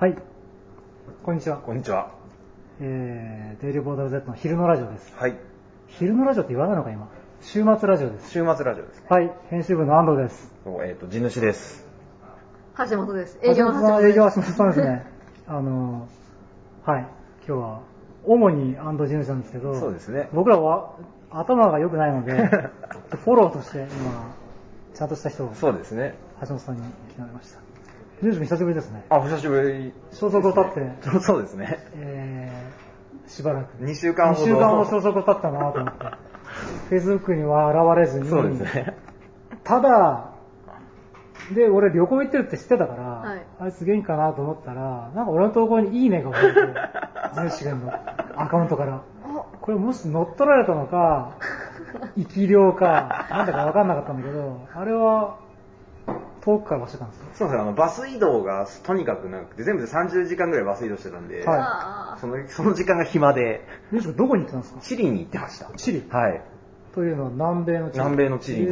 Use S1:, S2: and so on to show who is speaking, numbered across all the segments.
S1: はい、こんにちは。
S2: こんにちは。
S1: デイリーボーダル Z の昼のラジオです。
S2: はい。
S1: 昼のラジオって言わないのか今。週末ラジオです。
S2: 週末ラジオです。
S1: はい、編集部の安藤です。
S2: 地主です。
S3: 橋本です。営業の橋本です。
S1: 営業は橋本さんですね。はい、今日は主に安藤地主なんですけど、
S2: そうですね。
S1: 僕らは頭が良くないので、フォローとして今ちゃんとした人を
S2: そうですね。
S1: 橋本さんに来てもらいました。地主君久しぶりですね。
S2: あ、お久しぶり。
S1: 消息を絶って、
S2: そうですね。
S1: しばらく
S2: 2週間ほど。
S1: 2週間ほど消息を絶ったなと思って、Facebook には現れずに、
S2: そうですね。
S1: ただで俺旅行行ってるって知ってたから、
S3: はい、
S1: あいつ元気かなと思ったら、なんか俺の投稿にいいねが増えて、ジューシ君のアカウントから、これもし乗っ取られたのか生き量かなんだか分かんなかったんだけど、あれは遠くから走ったんですよ。
S2: そうですね、バス移動がとにかくなくて、全部で30時間ぐらいバス移動してたんで、
S1: はい、
S2: その時間が暇で。
S1: ジューシ君どこに行ってたんですか？
S2: チリに行ってました。
S1: チリ？
S2: はい。
S1: というのは南米のチリ。
S2: 南米のチリに。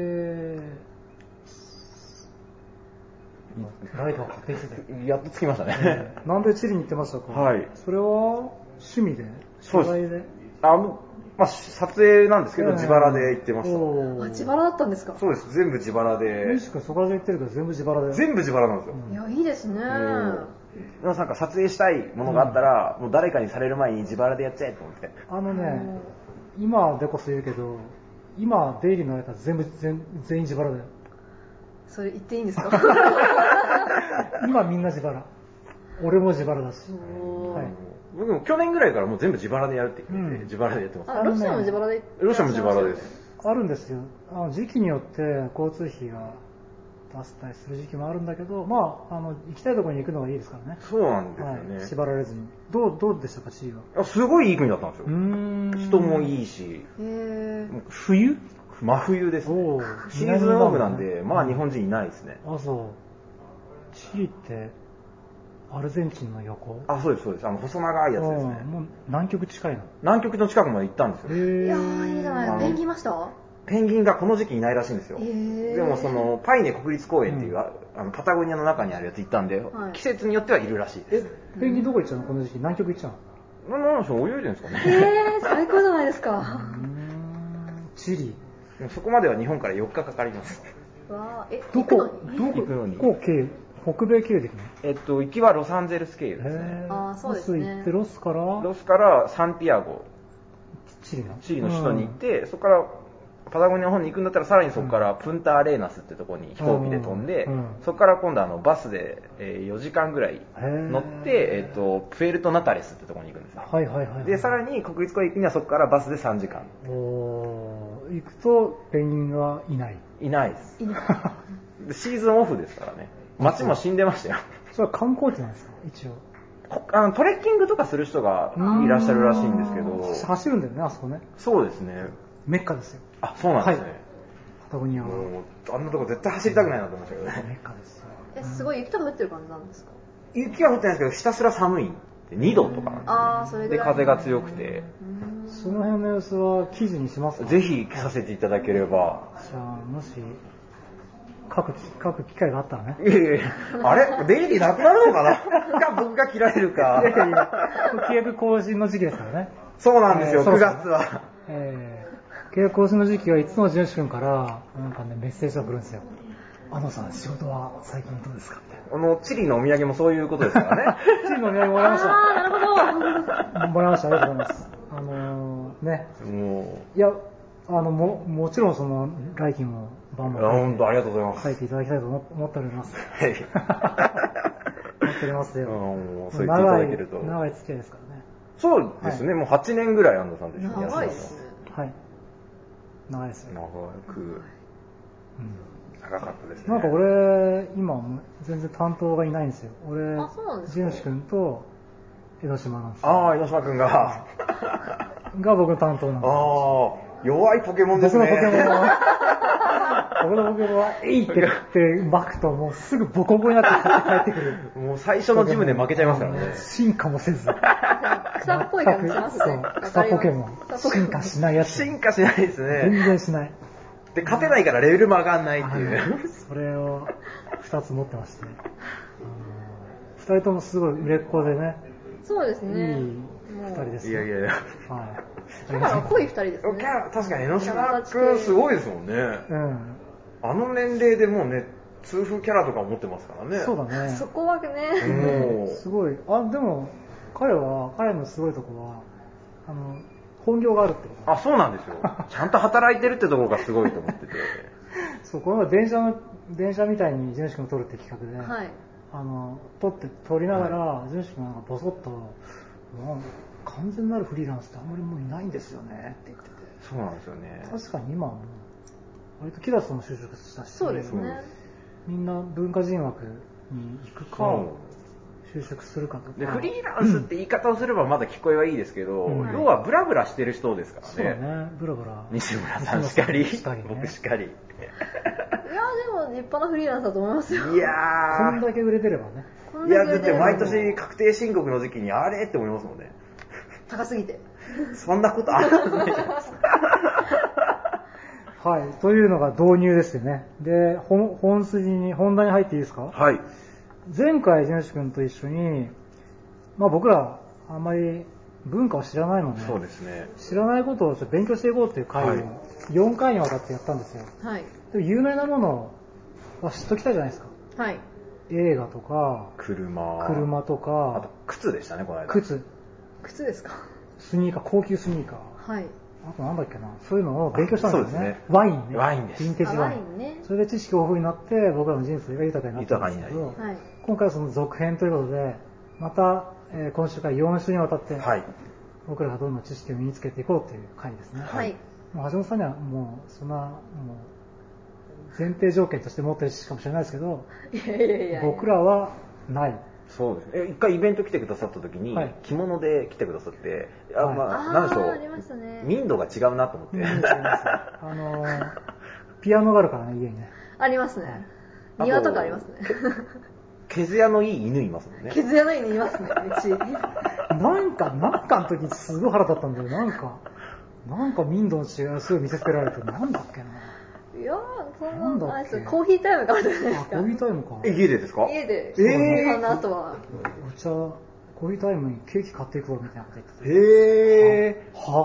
S1: ライトが勝手にしてて。
S2: やっと着きましたね。
S1: 南米チリに行ってましたか？
S2: はい。
S1: それは趣味で？取材で？
S2: 撮影なんですけど、自腹で行ってました。
S3: 自腹だったんですか？
S2: そうです、全部自腹で。
S1: ミシ君そこらで行ってるから全部自腹で。
S2: 全部自腹なんですよ。
S3: いや、いいですね。
S2: なんか撮影したいものがあったら、もう誰かにされる前に自腹でやっちゃえと思って。
S1: 今でこそ言うけど、今出入りのやつは全員自腹だよ。
S3: それ言っていいんですか？
S1: 今みんな自腹。俺も自腹だし。はい。
S2: 僕も去年ぐらいからもう全部自腹でやるって言って、自腹でやってます。
S3: ロシアも自腹で？
S2: ロシアも自腹です。
S1: あるんですよ。時期によって交通費が出せたりする時期もあるんだけど、行きたいところに行くのがいいですからね。
S2: そうなんですよね。
S1: はい、縛られずに。どうでしたか、チリは？
S2: すごいいい国だったんですよ。人もいいし。
S1: 冬？
S2: 真冬ですね。シーズンオフなんで、日本人いないですね。
S1: あ、そう。チリってアルゼンチンの横？
S2: あ、そうですそうです。細長いやつですね。
S1: もう南極近いの？
S2: 南極の近くまで行ったんですよ。
S3: いやー、いいじゃない。ペンギンいました？
S2: ペンギンがこの時期いないらしいんですよ。でもパイネ国立公園っていう、パタゴニアの中にあるやつ行ったんで、季節によってはいるらしいです。
S1: ペンギンどこ行っちゃうのこの時期？南極行っちゃうの？
S2: なんでしょう、泳いでるんですかね。
S3: 最高じゃないですか。
S1: チリ。
S2: そこまでは日本から4日かかります。
S1: どこ行くのに？北米経由で行くの？
S2: 行きはロサンゼルス経由ですね。
S3: そうですね。
S1: 行ってロス
S2: からサンティアゴ。チリの首都に行って、そこからパタゴニアの方に行くんだったらさらにそこからプンタアレーナスってとこに飛行機で飛んで、そこから今度バスで4時間ぐらい乗って、プエルトナタレスってとこに行くんですよ。で、さらに国立公園行くにはそこからバスで3時間。
S1: 行くとペンギンはいない？
S2: いないです。シーズンオフですからね。街も死んでましたよ。
S1: それは観光地なんですか？一応。
S2: トレッキングとかする人がいらっしゃるらしいんですけど。
S1: 走るんだよね、あそこね。
S2: そうですね。
S1: メッカですよ。
S2: あ、そうなんですね。
S1: パタゴニアは。
S2: もうあんなとこ絶対走りたくないなと思いましたけどね。
S1: メッカですよ。
S3: すごい雪とか降ってる感じなんですか？
S2: 雪は降ってないですけど、ひたすら寒い。2度とかなんですね。で、風が強くて。
S1: その辺の様子は記事にしますか？
S2: ぜひさせていただければ。
S1: じゃあ、もし書く機会があったらね。
S2: あれデイリーなくなるのかな僕が切られるか。
S1: 契約更新の時期ですからね。
S2: そうなんですよ、9月は。
S1: 契約更新の時期はいつもジュンシ君からなんかね、メッセージが来るんですよ。安藤さん、仕事は最近どうですかって。
S2: チリのお土産もそういうことですからね。
S1: チリのお土産もらいました。
S3: なるほど。
S1: もらいました。ありがとうございます。いや、もちろんその来期もバンバン
S2: 本当ありがとうございます。
S1: 書いていただきたいと思っております。
S2: はい。
S1: 思っておりますよ。
S2: そう言っていただけると。
S1: 長い付き合いですからね。
S2: そうですね。もう8年ぐらい安藤さんと一緒にやってます。
S1: はい。長いですよ。
S2: 長かったですね。
S1: なんか俺今全然担当がいないんですよ。俺ジュンシ君と江ノ島なんですよ。
S2: 江ノ島君が
S1: 僕の担当なんですよ。
S2: 弱いポケモンですね。
S1: 僕のポケモンはえいって言って巻くともうすぐボコボコになって帰ってくる。
S2: もう最初のジムで負けちゃいますからね。
S1: 進化もせず。
S3: 草っぽい感じしますね。
S1: 草ポケモン。進化しないやつ。
S2: 進化しないですね。
S1: 全然しない。
S2: で、勝てないからレベルも上がんないっていう。
S1: それを2つ持ってまして。 二人ともすごい売れっ子でね。
S3: そうですね。
S1: いい二人ですね。
S2: いやいやいや。
S1: はい。
S3: キャラが濃い二人ですね。
S2: 確かに江ノ島君すごいですもんね。
S1: うん。
S2: あの年齢でもうね、痛風キャラとか持ってますからね。
S1: そうだね。
S3: そこはね。
S1: すごい。あ、でも、彼のすごいとこは、本業があるってこと。
S2: あ、そうなんですよ。ちゃんと働いてるってところがすごいと思ってて。
S1: そう、この前電車みたいに地主君を撮るって企画で、
S3: はい。
S1: 撮りながら、地主君がボソッと、もう完全なるフリーランスってあんまりもういないんですよねって言ってて。
S2: そうなんですよね。
S1: 確かに今はもう、割とキダスも就職したし、
S3: そうですね。
S1: みんな文化人枠に行くか、就職するかとか。
S2: でフリーランスって言い方をすればまだ聞こえはいいですけど、要はブラブラしてる人ですからね。
S1: そうだね、ブラブラ。
S2: 西村さんしかり、僕しかり。
S3: いや、でも立派なフリーランスだと思いますよ。
S2: いや
S1: ー。こんだけ売れてればね。
S2: いや、だって毎年確定申告の時期にあれって思いますもんね。
S3: 高すぎて。
S2: そんなことあるんないじゃないですか。
S1: はい、というのが導入ですよね。で、本題に入っていいですか？
S2: はい。
S1: 前回、地主君と一緒に、まあ僕ら、あんまり文化を知らないので、
S2: そうですね。
S1: 知らないことをちょっと勉強していこうっていう会を4回にわたってやったんですよ。
S3: はい。
S1: でも有名なものは知っときたいじゃないですか。
S3: はい。
S1: 映画とか、車とか、
S2: あと靴でしたね、この間。
S3: 靴ですか？
S1: スニーカー、高級スニーカー。
S3: はい。
S1: あとなんだっけな、そういうのを勉強したんですよね。
S2: そうですね。
S1: ワインね。
S2: ワインです。
S1: ヴィンテージワインね。それで知識豊富になって僕らの人生が豊かになったんですけど、はい、今回はその続編ということで、また、今週から4週にわたって、はい、僕らがどんどん知識を身につけていこうという回ですね。はい。もう橋本さんにはもうそんなもう前提条件として持ってる知識かもしれないですけど、僕らはない。
S2: そうですね。一回イベント来てくださった時に、はい、着物で来てくださって、まあ、なんでしょう、民度が違うなと思って。
S1: ピアノがあるからね、家にね。
S3: ありますね。庭とかありますね。
S2: 毛艶のいい犬いますもんね。
S3: 毛艶のいい犬いますね、うち。
S1: なんかの時すごい腹立ったんだよ。なんか民度の違いをすごい見せつけられて、なんだっけな。
S3: いやー、そんなないですよ。コーヒータイムがあるじゃないですか。
S1: コーヒータイムか。
S2: 家でですか？
S3: 家で。その後は。
S1: お茶、コーヒータイムにケーキ買っていこうみたいなこと言って
S2: て。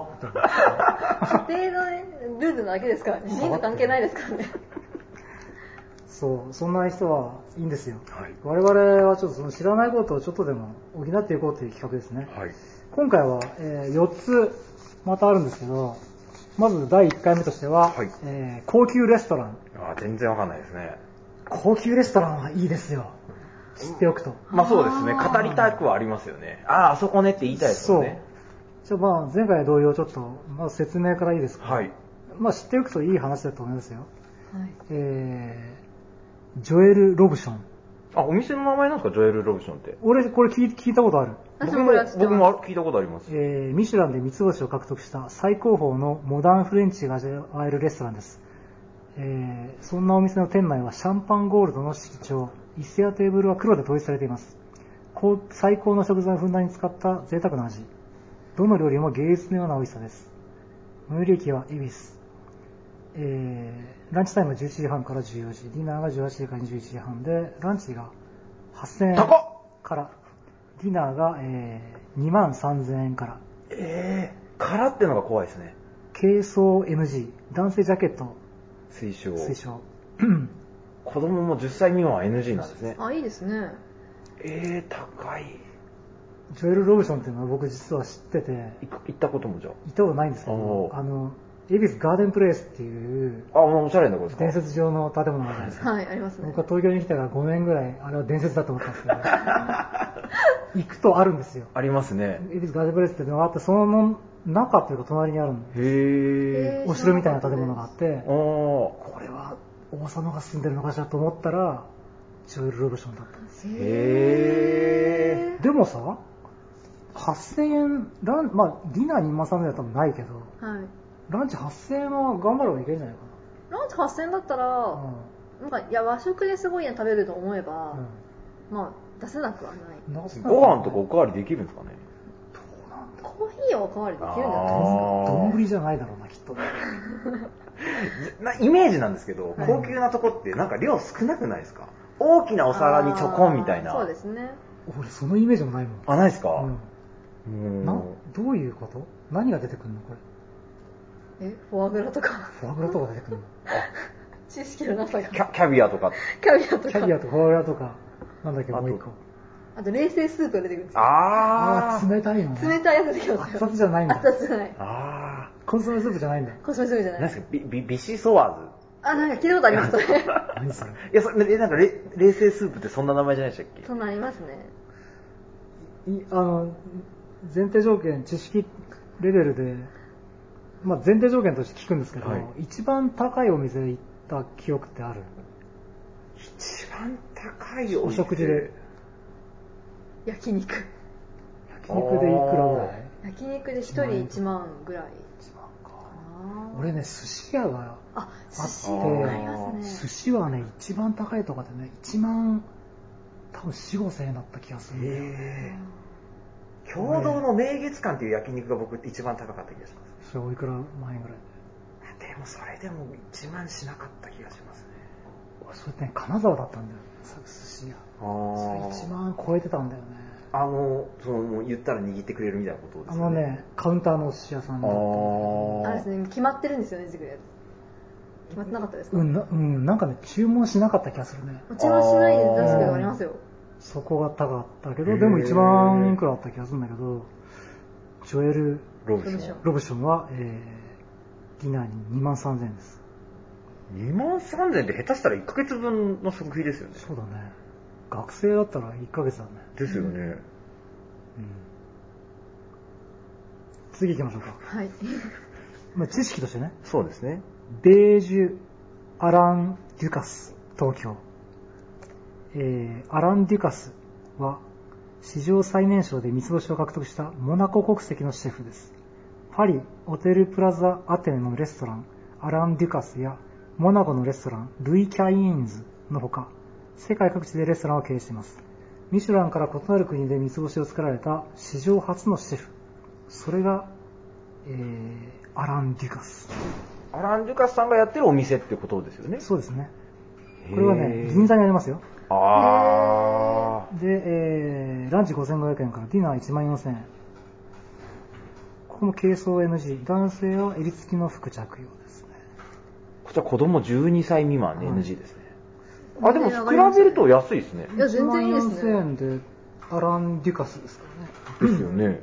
S3: 家庭のね、ルールなだけですからね。人数関係ないですからね。
S1: そう、そんな人はいいんですよ。はい、我々はちょっとその知らないことをちょっとでも補っていこうという企画ですね。はい、今回は、4つまたあるんですけど、まず第1回目としては、はい、高級レストラン。
S2: 全然わかんないですね。
S1: 高級レストランはいいですよ。知っておくと。
S2: まあそうですね。語りたくはありますよね。あそこねって言いたいですよね。
S1: そう。まあ前回同様ちょっと、まず説明からいいですか。はい。まあ知っておくといい話だと思いますよ。はい。ジョエル・ロブション。
S2: お店の名前なんですか、ジョエル・ロブションって。
S1: 俺、これ聞いたことある。
S2: 僕も聞いたことあります。
S1: ミシュランで3つ星を獲得した最高峰のモダンフレンチが味わえるレストランです。そんなお店の店内はシャンパンゴールドの色調、椅子やテーブルは黒で統一されています。最高の食材をふんだんに使った贅沢な味。どの料理も芸術のような美味しさです。最寄り駅は恵比寿。ランチタイムは11時半から14時、ディナーが18時から21時半で、ランチが8000円から、ディナーが、23000円から。
S2: からってのが怖いですね。
S1: 軽装 NG、男性ジャケット
S2: 推奨。子供も10歳未満は NG なんですね。
S3: いいですね。
S2: 高い。
S1: ジョエル・ロブションっていうのは僕実は知ってて。
S2: 行ったこともじゃあ。
S1: 行ったことないんですけど、恵比寿ガーデンプレイスっていう、
S2: おしゃれなとこですか？
S1: 伝説上の建物があるじゃないですか。
S3: はい、ありますね。
S1: 僕は東京に来てから5年ぐらい、あれは伝説だと思ったんですけど、行くとあるんですよ。
S2: ありますね。
S1: 恵比寿ガーデンプレイスっていうのがあって、その中っていうか隣にあるんです。お城みたいな建物があって、これは王様が住んでるのかしらと思ったら、ジョエル・ロブションだったんですよ。でもさ、8000円、まあディナー2万3000円だったらないけど、はい、ランチ8000円は頑張ればいけるんじゃないか
S3: な。ランチ8000円だったら、なんか和食ですごいの食べると思えば、まあ出せなくはない。
S2: ご飯とかおかわりできるんですかね。
S3: どうなんだ。コーヒーはおかわりできるんじゃないですか。
S1: 丼じゃないだろうな、きっとね。
S2: イメージなんですけど、高級なとこってなんか量少なくないですか？大きなお皿にちょこんみたいな。
S3: そうですね。
S1: 俺そのイメージもないもん。
S2: あ、ないですか？
S1: どういうこと？何が出てくるのこ
S3: れ？フォアグラとか。
S1: フォアグラとか出てくるの？
S3: 知識のなさが。
S2: キャビアとか。
S3: キャビアとか。
S1: キャビアとフォアグラとか。なんだっけ、もう一個。
S3: あと冷製スープが出てくるんですよ。
S1: あー、冷たいのね。
S3: 冷たいやつ出てきますよ。
S1: 熱々じゃないんだ。
S3: 熱々じゃない。
S1: コンソメスープじゃないんだ。
S3: コンソメスープじゃない。
S2: 何ですか？ビシソワーズ。
S3: なんか聞いたことあります、それ。
S1: 何それ？
S2: いや、なんか冷製スープってそんな名前じゃないでしたっけ？
S3: そんなありますね。
S1: 前提条件、知識レベルで、まあ前提条件として聞くんですけど、一番高いお店で行った記憶ってある？
S2: 一番高いお
S1: 食事で。
S3: 焼肉でい
S1: くらぐらい？
S3: 焼肉で1人1万ぐらい。
S1: 1万か。俺ね、寿司屋があって、寿司はね、一番高いとかでね、1万、多分4、5千円だった気がするんだよ。
S2: 共同の名月館っていう焼肉が僕一番高かった気がします。
S1: それおいくら万円ぐらい
S2: でもそれでも1万しなかった気がしますね。
S1: それってね、金沢だったんだよ、寿司屋。それ1万超えてたんだよね。
S2: 言ったら握ってくれるみたいなことですよね。
S1: カウンターのお寿司屋さんだった
S3: あれですね、決まってるんですよね、決まってなかったですか？
S1: なんかね、注文しなかった気がするね。
S3: 注文しないで出すけどありますよ。
S1: そこが高かったけど、でも1万いくらあった気がするんだけど、ジョエル・ロブションは、ディナーに2万3000円です。
S2: 2万3000円って下手したら1ヶ月分の食費ですよね。
S1: そうだね。学生だったら1ヶ月だね。
S2: ですよね。
S1: 次行きましょうか。
S3: はい。
S1: 知識としてね。
S2: そうですね。
S1: ベージュ・アラン・デュカス、東京。アラン・デュカスは史上最年少で三つ星を獲得したモナコ国籍のシェフです。パリオテルプラザアテネのレストランアラン・デュカスやモナコのレストランルイ・キャイーンズのほか、世界各地でレストランを経営しています。ミシュランから異なる国で三つ星を作られた史上初のシェフ、それが、アラン・デュカス。
S2: アラン・デュカスさんがやってるお店ってことですよね。
S1: そうですね。これはね、銀座にありますよ。で、ランチ5500円からディナー14000円。ここも軽装 NG。男性は襟付きの服着用ですね。
S2: こちら子供12歳未満で NG ですね。でも比べると安いですね。
S3: いや、全然いいですね。
S1: 14000円でアラン・デュカスですからね。
S2: ですよね。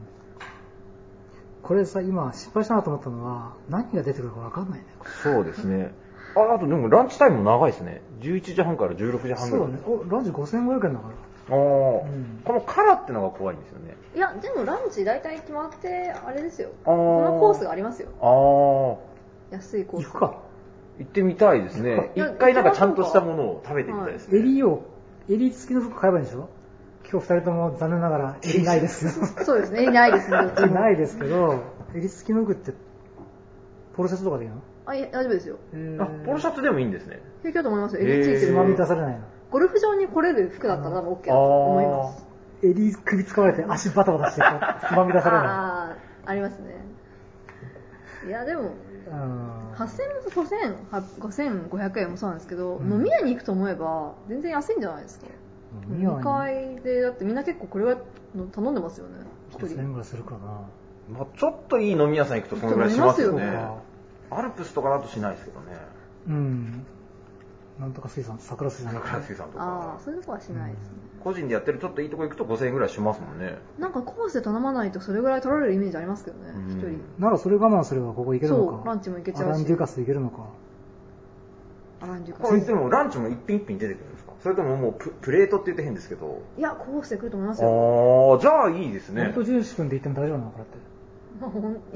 S1: これさ、今失敗したなと思ったのは、何が出てくるか分かんないね。
S2: そうですね。あとでもランチタイムも長いですね。11時半から16時半ぐらい。
S1: そうだね。ランチ5500円だから。
S2: このカラってのが怖いんですよね。
S3: いや、でもランチ大体決まって、あれですよ。このコースがありますよ。安いコース。
S1: 行くか。
S2: 行ってみたいですね。一回なんかちゃんとしたものを食べてみたいですね。
S1: 襟付きの服買えばいいんでしょ？今日2人とも残念ながら襟ないですけど。
S3: そうですね、襟ないですね。
S1: ないですけど、襟付きの服ってポロシャツとかでいいの？
S3: 大丈夫ですよ。
S2: ポロシャツでもいいんですね。
S3: 平気だと思いますよ。襟ついてる。
S1: つまみ出されないの？
S3: ゴルフ場に来れる服だったら多分 OK だと思います。
S1: 襟首使われて足バタバタしてつまみ出されない。
S3: ありますね。いや、でも、5500円もそうなんですけど、飲み屋に行くと思えば全然安いんじゃないですか。2階で、だってみんな結構これは頼んでますよね。
S1: 5000円ぐらいするかな。
S2: ちょっといい飲み屋さん行くとそのぐらいしますよね。アルプスとかだとしないですけどね。なんとか水産、桜水産とか。
S3: そういうとこはしないですね。
S2: 個人でやってるちょっといいとこ行くと5000円ぐらいしますもんね。
S3: なんかコースで頼まないとそれぐらい取られるイメージありますけどね、一人。
S1: ならそれ我慢すればここ行けるのか。
S3: そう、ランチも行けちゃうし。
S1: アラン・デュカス行けるのか。
S3: アラン・デュカス。
S2: これでもランチも一品一品出てくるんですか？それとももうプレートって言って変ですけど。
S3: いや、コースで来ると思いますよ。
S2: じゃあいいですね。
S1: ほんと14分で行っても大丈夫なのこれって。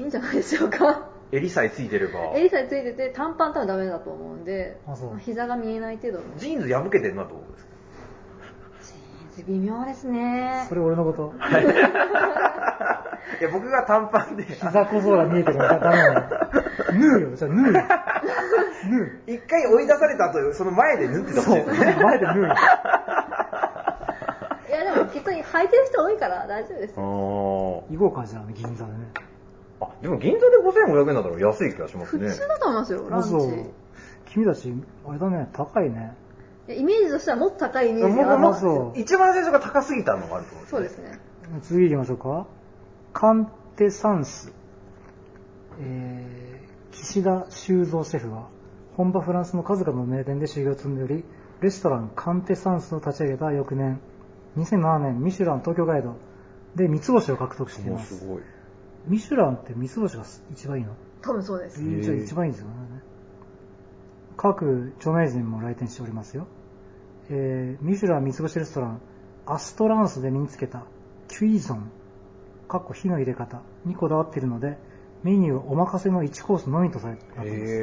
S3: いいんじゃないでしょうか。
S2: 襟さえついてれば。
S3: 襟さえついてて短パン多分ダメだと思うんで、膝が見えない程度の。
S2: ジーンズ破けてるのはどうですか？
S3: ジーンズ微妙ですね。
S1: それ俺のこと。
S2: いや、僕が短パンで
S1: 膝小僧が見えてるからダメなの。縫うよ、じゃあ縫うよ。
S2: 一回追い出された後、その前で縫ってたもんですね。
S1: 前で縫うよ。
S3: いや、でもきっと履いてる人多いから大丈夫ですよ。
S1: 行こうか、じゃあ銀座でね。
S2: でも銀座で5500円だったら安い気がしますね。
S3: 普通だと思いますよ、ランチ。
S1: 君たち、あれだね、高いね。
S3: イメージとしてはもっと高いイメージがある。
S2: 一番最初が高すぎたのがあると思う。
S3: そうですね。
S1: 次行きましょうか。カンテサンス。岸田修造シェフは、本場フランスの数々の名店で修行を積んでおり、レストランカンテサンスを立ち上げた翌年、2007年ミシュラン東京ガイドで3つ星を獲得しています。
S2: すごい。
S1: ミシュランって3つ星が一番いいの？
S3: 多分そうです。
S1: じゃあ一番いいんですよね。各著名人も来店しておりますよ。ミシュラン3つ星レストランアストランスで身につけたキュイゾン火の入れ方にこだわっているので、メニューはお任せの1コースのみとされています。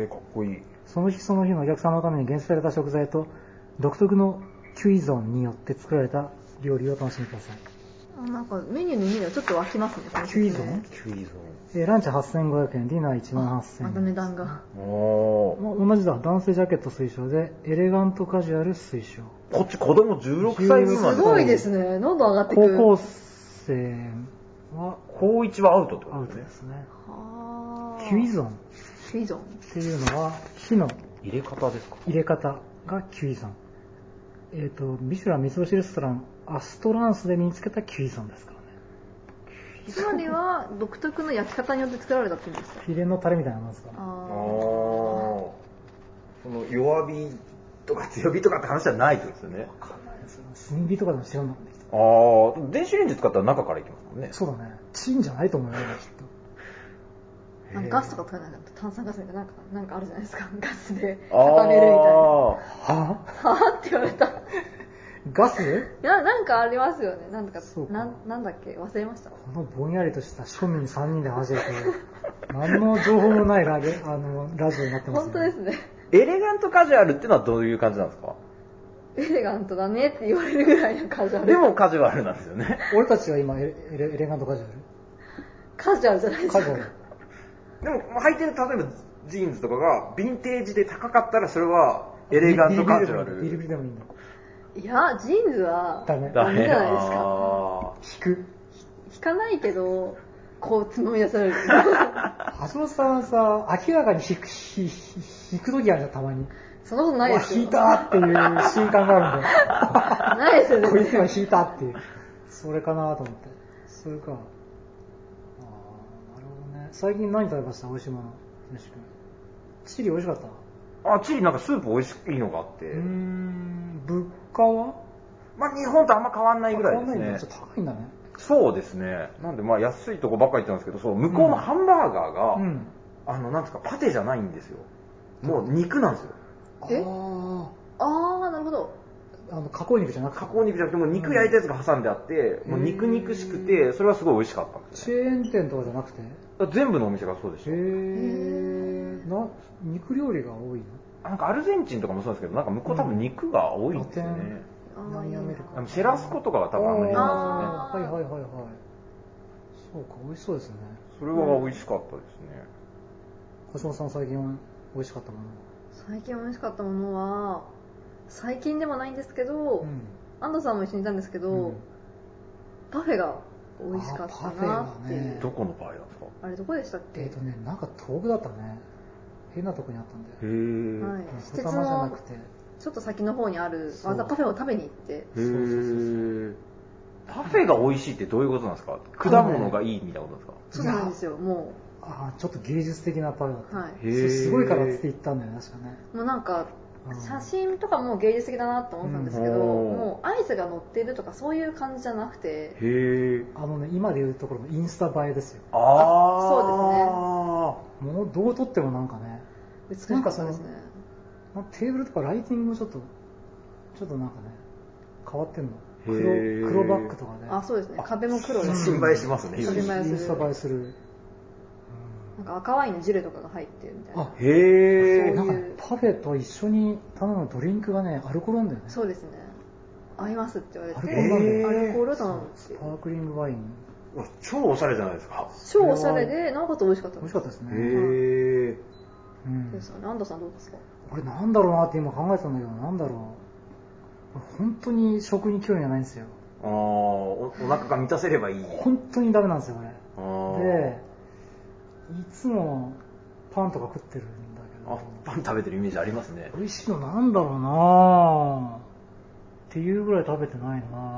S2: かっこいい。
S1: その日その日のお客様のために厳選された食材と独特のキュイゾンによって作られた料理をお楽しみください。
S3: なんかメニューの意味ではちょっと湧きますね。
S1: キュイゾン？ランチ8500円、ディナー18000円。
S3: また値段が。
S1: 同じだ。男性ジャケット推奨で、エレガントカジュアル推奨。
S2: こっち子供16歳未満。
S3: すごいですね。どんどん上がってくる。
S1: 高校生は、
S2: 高1はアウトってこと
S1: アウトですね。
S3: キ
S1: ュイゾン。
S3: キュイゾン
S1: っていうのは、火の
S2: 入れ方ですか？
S1: 入れ方がキュイゾン。ミシュラン3つ星レストラン、アストランスで身につけたキュイゾンですからね。
S3: つまりは独特の焼き方によって作られたっていうんですか？
S1: 秘伝のタレみたいなものですか？
S2: その弱火とか強火とかって話じゃないってことですよね。
S1: わかんないですよ。炭火とかでも違うんだもんね。
S2: 電子レンジ使ったら中からいきますもんね。
S1: そうだね。チンじゃないと思うよね、きっ
S3: と。ガスとか使わなかった炭酸ガスみたいななんかあるじゃないですか。ガスで固めるみたいな。はって言われた。
S1: ガス？
S3: いや、なんかありますよね。なんだっけ忘れました。
S1: このぼんやりとした庶民3人で話してると、何の情報もないラジオになってますね。
S3: 本当ですね。
S2: エレガントカジュアルっていうのはどういう感じなんですか？
S3: エレガントだねって言われるぐらいのカジュアル。
S2: でもカジュアルなんですよね。
S1: 俺たちは今エレガントカジュアル？
S3: カジュアルじゃないですか。
S1: カジュアル。
S2: でも履いてる例えばジーンズとかがヴィンテージで高かったらそれはエレガントカジュアル。
S1: ビリビリでもいいんだ。
S3: いや、ジーンズはダメじゃないですか。引かないけど、こうつまみ出される。
S1: 橋本さんはさ、明らかに引く時あるじゃん、たまに。
S3: そんなことないですよ。
S1: 引いたっていう瞬間があるんで。
S3: ないですよね。
S1: こいつは引いたっていう。それかなと思って。それか。なるほどね。最近何食べました？美味しいもの。チリ美味しかった？
S2: チリなんかスープ美味しいのがあって。
S1: 物価は？
S2: 日本とあんま変わんないぐらいですね。
S1: 変わんないんだ。ちょっと高いんだね。
S2: そうですね。なんで安いとこばっかり言ってたんですけど、向こうのハンバーガーが、なんですか、パテじゃないんですよ。もう肉なんですよ。
S3: なるほど。
S1: 加工肉じゃなくて。
S2: 加工肉じゃなくて、もう肉焼いたやつが挟んであって、もう肉々しくて、それはすごい美味しかったんです
S1: チェーン店とかじゃなくて？
S2: 全部のお店がそうでした。
S1: 肉料理が多いの？
S2: なんかアルゼンチンとかもそうですけど、なんか向こう多分肉が多いんですよね。シェラスコとかが多分有名なんですよね。
S1: はい。そうか、美味しそうですね。
S2: それは美味しかったですね。
S1: 橋本さん最近は美味しかったもの？
S3: 最近美味しかったものは、最近でもないんですけど、安藤さんも一緒にいたんですけど、パフェが美味しかったなっていう。
S2: どこのパフェなんですか？
S3: あれどこでしたっけ？
S1: なんか遠くだったね。変なとこにあったんだよ。
S3: はい。施設のちょっと先の方にあるパフェを食べに行って。
S2: パフェが美味しいってどういうことなんですか？果物がいいみたいなことですか？
S3: そうなんですよ。も
S1: うちょっと芸術的なパフェだった。
S3: はい。
S1: すごいからって言ったんだよね、確かね。
S3: もうなんか写真とかも芸術的だなと思ったんですけど、もうアイスが乗ってるとかそういう感じじゃなくて、
S1: 今でいうところのインスタ映えですよ。
S3: そう
S1: ですね。もうどう撮ってもなんかね、
S3: 美しかったですね。
S1: テーブルとかライティングもちょっとなんかね変わってんの。黒バックとかね。
S3: そうですね。壁も黒です。
S2: 写真映えしますね。
S1: インスタ映えする。
S3: なんか赤ワインのジュレとかが入ってるみたいな。
S1: なんかパフェと一緒に頼むドリンクがね、アルコールなんだよね。
S3: そうですね。合いますって言われて。
S1: ア
S3: ルコール頼むって。
S1: スパークリングワイン。
S2: 超おしゃれじゃないですか。
S3: 超おしゃれで、なおかつ美味しかったです。
S1: 美味しかったですね。
S3: ですよね。安藤さんどうですか？
S1: これなんだろうなって今考えてたんだけど、なんだろう。本当に食に興味がないんですよ。
S2: お腹が満たせればいい。
S1: 本当にダメなんですよ、これ。で、いつもパンとか食ってるんだけ
S2: パン食べてるイメージありますね。
S1: 美味しいのなんだろうなっていうぐらい食べてないな。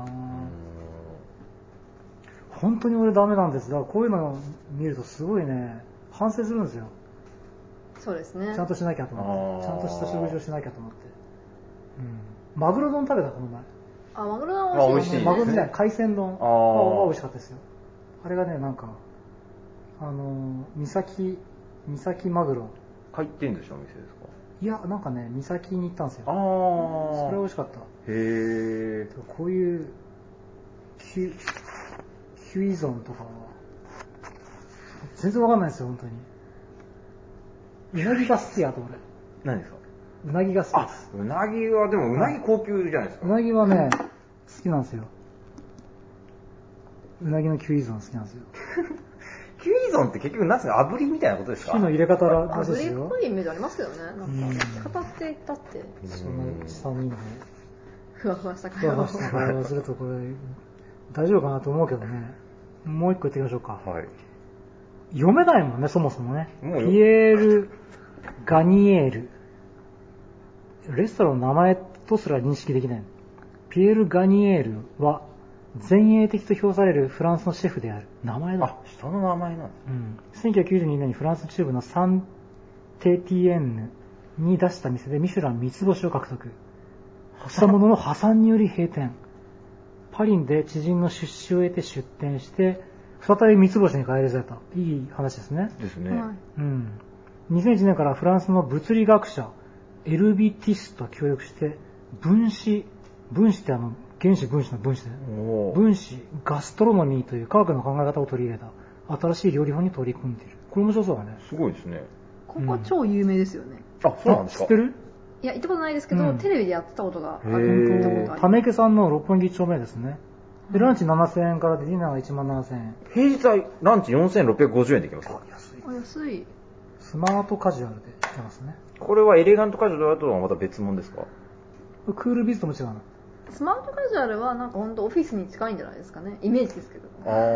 S1: 本当に俺ダメなんです。だからこういうのを見るとすごいね、反省するんですよ。
S3: そうですね。
S1: ちゃんとしなきゃと思って。ちゃんとした食事をしなきゃと思って。マグロ丼食べたこの前。
S3: マグロ丼美味しいですね。
S1: マグロじゃない、海鮮丼は美味しかったですよ。あれがね、なんか、三崎マグロ。
S2: 入ってんでしょ、お店ですか？
S1: いや、なんかね、三崎に行ったんですよ。それ美味しかった。
S2: へー。
S1: こういう、キュイゾンとかは、全然わかんないですよ、本当に。うなぎが好きやと、俺。
S2: 何ですか？
S1: うなぎが好きです。
S2: うなぎは、でもうなぎ高級じゃないですか。
S1: うなぎはね、好きなんですよ。うなぎのキュイゾン好きなんですよ。
S2: キュイゾンって結局何ですか？炙りみたいなことですか？
S1: 火の入れ方らしいですよ。
S3: 炙りっぽいイメージありますけどね。なんか、片って言ったって。
S1: その寒いんで。
S3: ふわふわした
S1: 会話をするとこれ、大丈夫かなと思うけどね。もう一個言ってみましょうか。
S2: はい。
S1: 読めないもんね、そもそもね。ピエール・ガニエール。レストランの名前とすら認識できない。ピエール・ガニエールは、前衛的と評されるフランスのシェフである。名前だ。
S2: 人の名前なん
S1: です。1992年にフランス中部のサンテティエンヌに出した店でミシュラン3つ星を獲得。したものの破産により閉店。パリで知人の出資を得て出店して、再び三つ星に返り咲いた。いい話ですね。
S2: ですね。
S1: 2001年からフランスの物理学者、エルビティスと協力して、分子って原子分子の分子で、分子ガストロノミーという科学の考え方を取り入れた新しい料理法に取り組んでいる。これ面白そうだね。
S2: すごいですね。
S3: ここ超有名ですよね。
S2: そうなんですか？
S1: 知ってる？
S3: いや、行ったことないですけど、テレビでやってたことがある。
S1: 種池さんの六本木丁目ですね。で、ランチ7000円からでディナーが17000円。
S2: 平日はランチ4650円できますか？
S3: 安い。
S1: スマートカジュアルで来てますね。
S2: これはエレガントカジュアルだとはまた別物ですか？
S1: クールビズとも違うの。
S3: スマートカジュアルはなんか本当オフィスに近いんじゃないですかね。イメージですけど。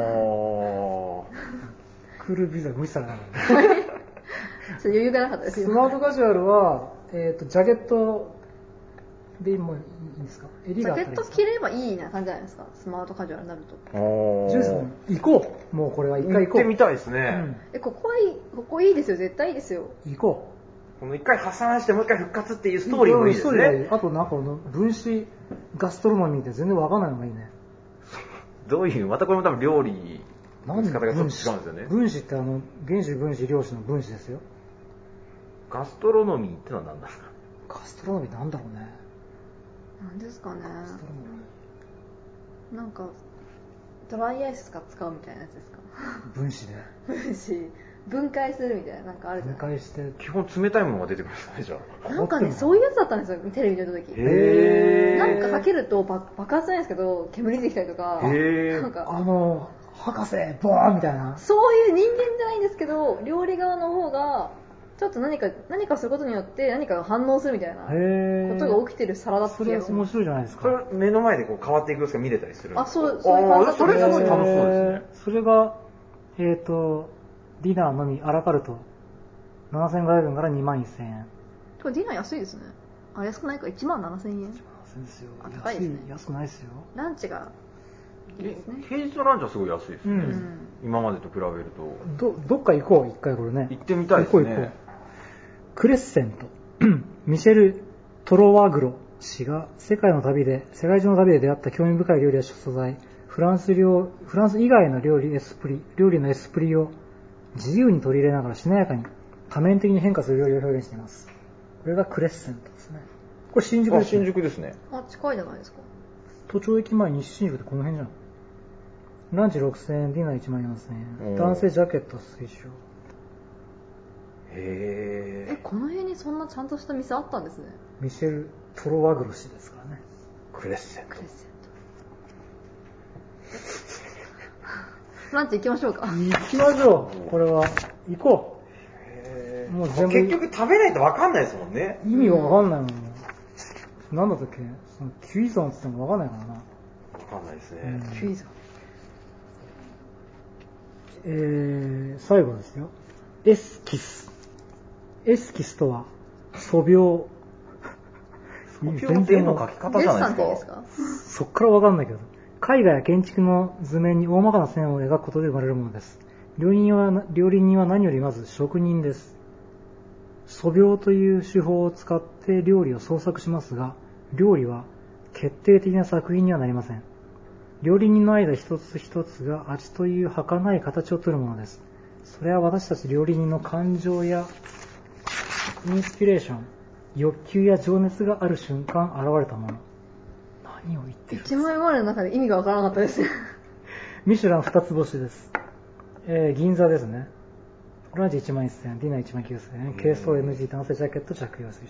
S1: クールビズは無視されなかった。
S3: 余裕がなかったですよ。
S1: スマートカジュアルは、ジャケットでもいいんですか？襟があったりですか？
S3: ジャケット着ればいいな感じじゃないですか。スマートカジュアルになると。
S1: ジュース行こう。もうこれは一回行こう。
S2: 行ってみたいですね。
S3: ここいいですよ。絶対いいですよ。
S1: 行こう。
S2: この一回破産してもう一回復活っていうストーリーもいいですね。
S1: あとなんかこの分子ガストロノミーって全然わかんないのがいいね。
S2: どういう、またこれも多分料理の仕方がちょっと違うんですよね。
S1: 分子って原子分子量子の分子ですよ。
S2: ガストロノミーってのは何ですか？
S1: ガストロノミーなんだろうね。
S3: なんですかね。なんかドライアイス使うみたいなやつですか？
S1: 分子で。
S3: 分子。分解するみたいな、なんかあるじゃない。
S1: 分解して。
S2: 基本冷たいものが出てくるんですね、じゃあ。
S3: なんかね、そういうやつだったんですよ、テレビで見た時。なんかかけると爆発じゃないですけど、煙出てきたりとか。なんか
S1: 博士、ボーンみたいな。
S3: そういう人間じゃないんですけど、料理側の方が、ちょっと何かすることによって何かが反応するみたいなことが起きてる皿だった気がします。
S1: それ面白いじゃないですか。
S2: それ目の前でこう変わっていく様子が見れたりするんですか？
S3: そういう感じだった。
S2: それすごい楽しそうですね。
S1: それが、ディナーのみアラカルト7500円から21000円。
S3: ディナー安いですね。安くないか、17000円。
S1: 17000円ですよ。
S3: 高いですね。
S1: 安くないですよ。
S3: ランチがいいですね。
S2: 平日のランチはすごい安いですね。今までと比べると。
S1: どっか行こう、一回これね。
S2: 行ってみたいですね。行こう。
S1: クレッセント。ミシェル・トロワグロ氏が世界中の旅で出会った興味深い料理や素材、フランス以外の料理のエスプリを自由に取り入れながらしなやかに多面的に変化する料理を表現しています。これがクレッセントですね。これ新宿ですね。
S2: 新宿ですね。
S3: 近いじゃないですか。
S1: 都庁駅前西新宿ってこの辺じゃん。ランチ6000円、ディナー14000円。男性ジャケット推奨。
S3: この辺にそんなちゃんとした店あったんですね。
S1: ミシェル・トロワグロ氏ですからね。
S2: クレッセント。
S3: ランチ行きましょうか。
S1: 行きましょう。これは行こう。
S2: もう全部結局食べないと分かんないですもんね。
S1: 意味わかんないもん。なんだったっけ？そのキュイゾンって言っても分かんないからな。
S2: 分かんないですね。
S3: キュイゾン。
S1: 最後ですよ。エスキス。 エスキスとは素描。
S2: 全然の書き方じゃないですか。
S1: そっからわかんないけど。絵画や建築の図面に大まかな線を描くことで生まれるものです。料理人は何よりまず職人です。素描という手法を使って料理を創作しますが、料理は決定的な作品にはなりません。料理人の間一つ一つが味という儚い形をとるものです。それは私たち料理人の感情やインスピレーション、欲求や情熱がある瞬間現れたもの。何を言ってるんですか。
S3: 一枚までの中で意味がわからなかったです。
S1: ミシュラン2つ星です。銀座ですね。ランチ1万1000円、ディナー1万9000円、軽装 NG 男性ジャケット着用推奨です。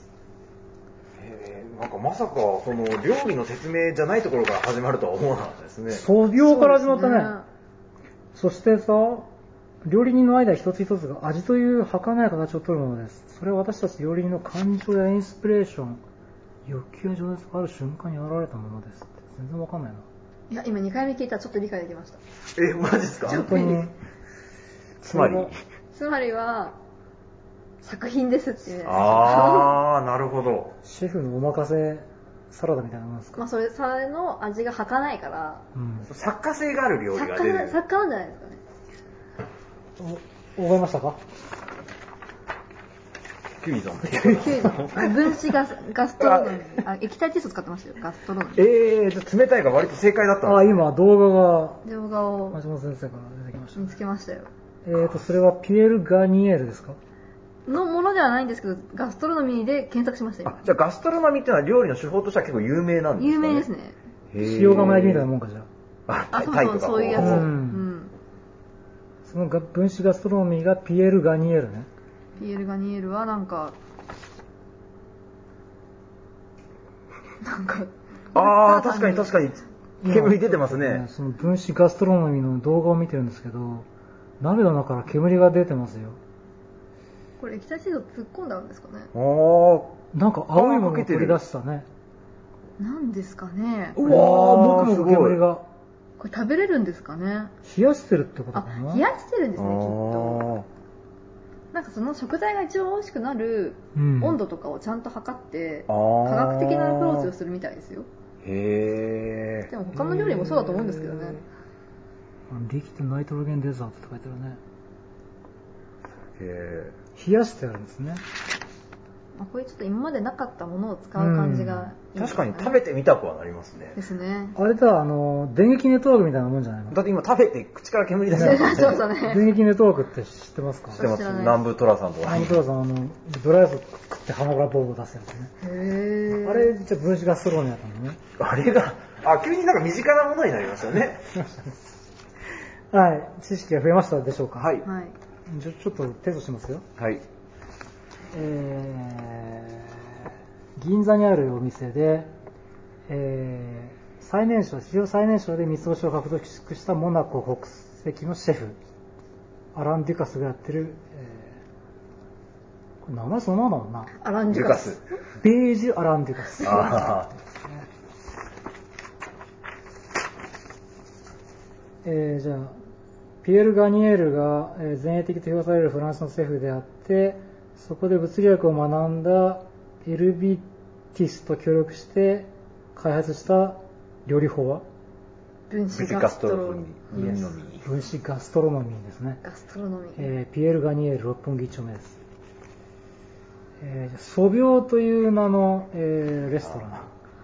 S2: なんかまさかその料理の説明じゃないところから始まるとは思わなかったですね。
S1: 素描から始まったね。そしてさ、料理人の間一つ一つが味という儚い形をとるものです。それは私たち料理人の感情やインスピレーション、欲求や情熱がある瞬間に現れたものですって。全然わかんないな。
S3: いや、今2回目聞いたらちょっと理解できました。
S2: マジですか。
S1: 本当に。
S3: つまりは作品ですっていうね。
S2: なるほど。
S1: シェフのお任せサラダみたいなものですか。
S3: それの味が儚いから、
S2: 作家性がある料理が出る。
S3: 作家なんじゃないですかね。
S1: 覚えましたか。
S2: キュイゾン。
S3: 分子ガストロノミー。液体窒素使ってましたよ。ガストロノミー。
S2: 冷たいが割と正解だったんですね。
S1: 今動画
S3: を
S1: 松本先生から出てきました。
S3: 見つけましたよ。
S1: それはピエール・ガニエールですか
S3: のものではないんですけど、ガストロノミーで検索しましたよ。
S2: じゃあガストロノミーっていうのは料理の手法としては結構有名なんですかね。
S3: 有名ですね。
S1: 塩釜焼きみたいなもんかじゃ
S3: あ。そういうやつ。
S1: その分子ガストロノミーがピエール・ガニエールね。
S3: ピエール・ガニエールはなんか
S2: 確かに煙出てますね。
S1: その分子ガストロノミーの動画を見てるんですけど、鍋の中から煙が出てますよ。
S3: これ液体窒素突っ込んだんですかね。
S1: なんか青いものを取り出したね。
S3: なんですかね。
S1: もくもく煙が。
S3: これ食べれるんですかね。
S1: 冷やしてるってことかな。
S3: 冷やしてるんですね、きっと。なんかその食材が一番美味しくなる温度とかをちゃんと測って、科学的なアプローチをするみたいですよ。でも他の料理もそうだと思うんですけどね。
S1: リキッドナイトロゲンデザートって書いてあるね。冷やしてあるんですね。
S3: これちょっと今までなかったものを使う感じがいいですね。
S2: 確かに食べてみたくはなりますね。
S3: ですね。
S1: あれだ、電撃ネットワークみたいなもんじゃないの。
S2: だって今食べて口から煙出してます
S3: そうね。
S1: 電撃ネットワークって知ってますか。
S2: 知ってます。南部トラさんとか。
S1: 南部トラさんドライス食って鼻からボーボー出すやつね。あれ実は分子ガストロノミーだったのね。
S2: あれが急になんか身近なものになりましたよね。
S1: はい、知識が増えましたでしょうか。
S2: はい。
S1: ちょっとテストしますよ。
S2: はい。
S1: 銀座にあるお店で、史上最年少で三つ星を獲得したモナコ国籍のシェフアラン・デュカスがやってる、これ名前そのままだもんな。
S3: アラン・デュカス。
S1: ベージュ・アラン・デュカス。じゃあピエール・ガニエールが前衛的と評されるフランスのシェフであって、そこで物理学を学んだエルビティスと協力して開発した料理法は
S3: 分子ガストロノミー。
S1: 分子ガストロノミーですね。
S3: ガストロノミー。
S1: ピエール・ガニエール六本木1丁目です。素描という名の、レストラン。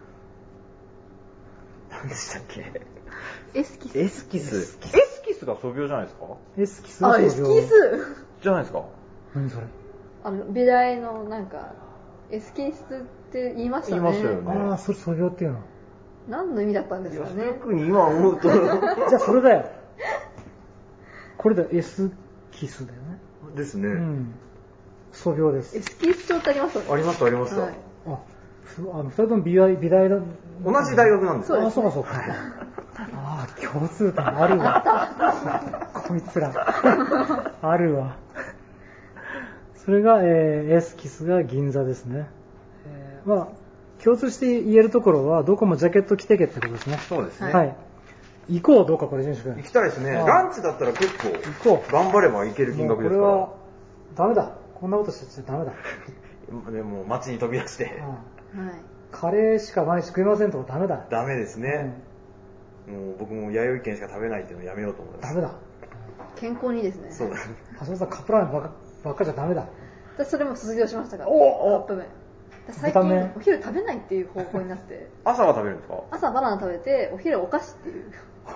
S2: 何でしたっけ。
S3: エスキス
S2: が素描じゃないですか。
S1: エスキスが素描。
S3: エスキス
S2: じゃないですか。
S1: 何それ。
S3: 美大のなんかエスキスって言いましたね。
S2: 言いましたよね。
S1: それ素描っていうの。
S3: 何の意味だったんですかね。
S2: 特に今思うと。
S1: じゃあそれだよ。これだよ、エスキスだよね。
S2: ですね。
S1: 素描です。
S3: エスキス帳ってありますよね。
S2: ありました。
S1: 2人とも美大だ。
S2: 同じ大学なんです
S1: か。そうか。共通点あるわ。こいつら。あるわ。それが、エスキスが銀座ですね。共通して言えるところは、どこもジャケット着てけってことですね。
S2: そうですね。
S1: はい。行こう、どうかこれ、選手君。
S2: 行きたいですね。ランチだったら結構、頑張れば行ける金額ですから。
S1: これは、ダメだ。 こんなことしちゃダメだ。
S2: でも街に飛び出して、
S1: カレーしか毎日食いませんとかダメだ。
S2: ダメですね。もう僕も弥生県しか食べないっていうのをやめようと思います。
S1: ダメだ。
S3: 健康にいいですね。
S2: そうだ。
S1: 橋本さんカップラーメンばっかじゃダメだ。
S3: 私それも卒業しましたから。カップ麺。最近お昼食べないっていう方向になって。
S2: 朝は食べるんですか？
S3: 朝バナナ食べて、お昼お菓子っていう。お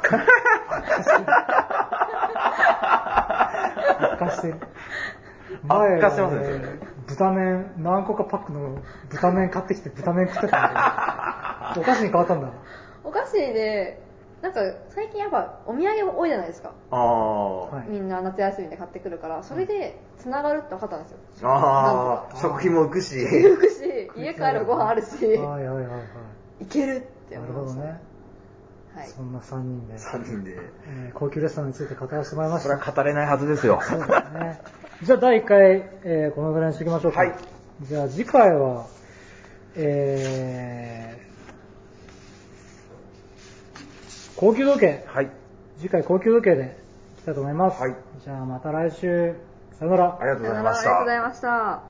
S1: 菓子。
S2: 悪化してますね。
S1: 豚麺、何個かパックの豚麺買ってきて豚麺食ってたんだけど、お菓子に変わったんだ。
S3: お菓子で、なんか最近やっぱお土産多いじゃないですか。みんな夏休みで買ってくるから、それで繋がるって分かったんですよ。
S2: 食費も浮くし。
S3: 浮くし、家帰るご飯あるし。いけるって思いました。なるほどね。
S1: そんな3人で。
S2: 3人で。
S1: 高級レストランについて語らせてもらいました。
S2: それは語れないはずですよ。
S1: そうですね。じゃあ第1回、このぐらいにしておきましょうか。はい。じゃあ次回は、高級時計。はい。次回高級時計でいきたいと思います。はい。じゃあまた来週。さよなら。
S2: ありがとうございました。
S3: ありがとうございました。